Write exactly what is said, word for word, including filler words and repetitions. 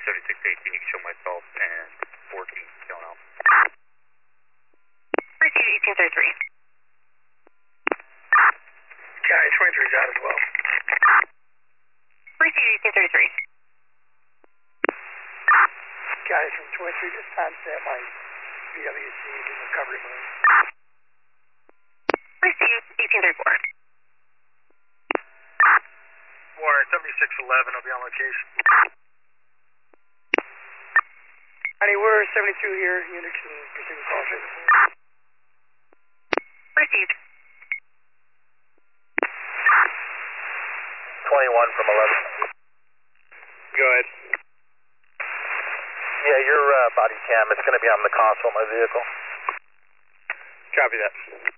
seventy-six eighteen, you can show myself and fourteen going out. Receive eighteen thirty-three. Guy twenty-three is out as well. Receive eighteen thirty-three. Guys from twenty-three, just time stamp my V W C in recovery mode. Receive eighteen thirty-four. Warren, seventy-six eleven will be on location. Honey, we're seventy-two here, Unix and pursuing call service. Received. twenty-one from eleven. Go ahead. Yeah, your uh, body cam, it's going to be on the console of my vehicle. Copy that.